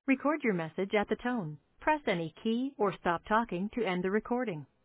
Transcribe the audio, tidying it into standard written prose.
Record your message at the tone. Press any key or stop talking to end the recording.